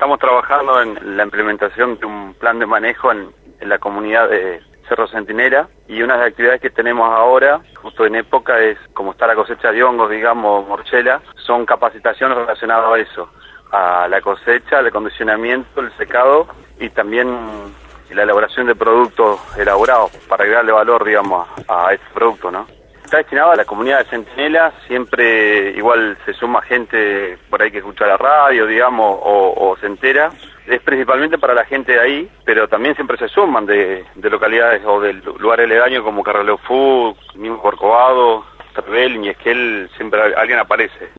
Estamos trabajando en la implementación de un plan de manejo en la comunidad de Cerro Centinela, y una de las actividades que tenemos ahora, justo en época, es como está la cosecha de hongos, digamos, morchela, son capacitaciones relacionadas a eso, a la cosecha, el acondicionamiento, el secado y también la elaboración de productos elaborados para agregarle valor, digamos, a este producto, ¿no? Está destinado a la comunidad de Centinela, siempre igual se suma gente por ahí que escucha la radio, digamos, o se entera. Es principalmente para la gente de ahí, pero también siempre se suman de localidades o de lugares aledaños como Carraleofú, mismo Corcovado, Cervel, Ñesquel, siempre alguien aparece.